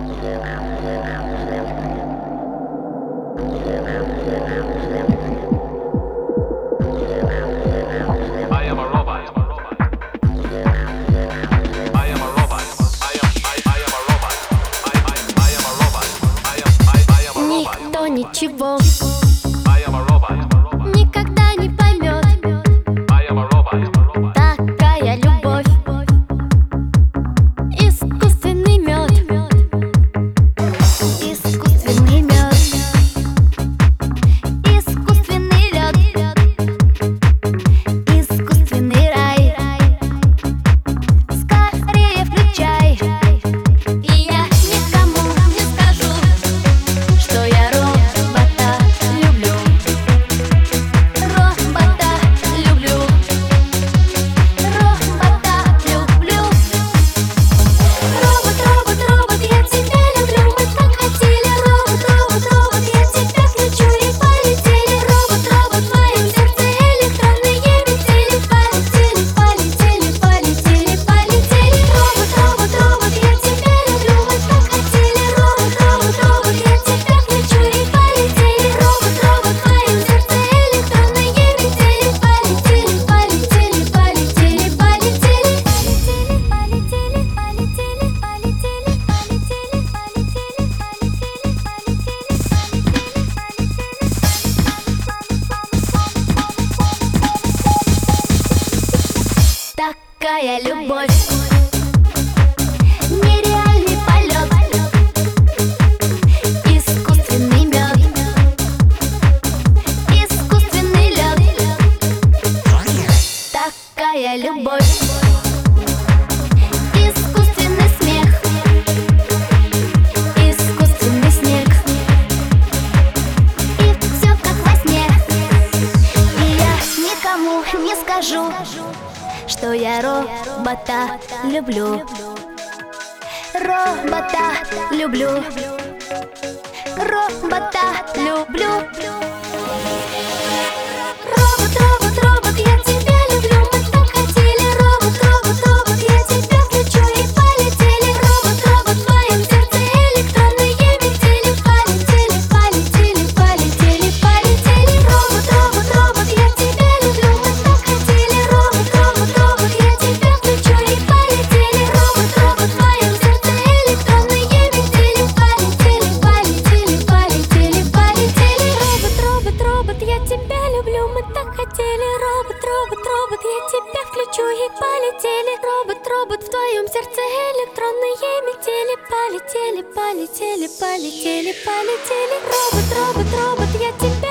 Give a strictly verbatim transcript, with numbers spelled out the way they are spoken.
Ничего никогда не поймет такая любовь. Искусственный мед, искусственный мед, искусственный лед, искусственный рай. Скорее включай, и я никому не скажу, что я робота люблю. Робота люблю. Робота люблю. Робот, робот, робот, я тебя люблю. Мы так хотели. Робот, робот, робот, я тебя включу и полетели. Робот, робот, в моем сердце электронные метели. Полетели, полетели, полетели, полетели. Робот, робот, робот, я тебя люблю. Мы так хотели. Робот, робот, робот, я тебя включу и полетели. Робот, робот, в моем сердце электронные метели. Полетели, полетели, полетели, полетели. Полетели, полетели, полетели, полетели, полетели. Такая любовь, нереальный полет, искусственный мед, искусственный лед. Такая любовь, искусственный смех, искусственный снег. И все как во сне. И я никому не скажу, что я робота люблю. Робота люблю. Робота люблю. Робот, робот, робот, я тебя люблю. Мы так хотели. Робот, робот, робот, я тебя включу и полетели. Робот, робот, в моем сердце электронные метели. Полетели, полетели, полетели, полетели. Робот, робот, робот, я тебя люблю. Мы так хотели. Робот, робот, робот, я тебя включу и полетели. Робот, робот, в моем сердце электронные метели. Полетели, полетели, полетели, полетели. Робот, робот, робот, я тебя люблю. Мы так хотели. Робот, робот, робот, я тебя включу и полетели. Робот, робот, в твоем сердце электронные метели. Полетели, полетели, полетели, полетели. Робот, робот, робот, я тебя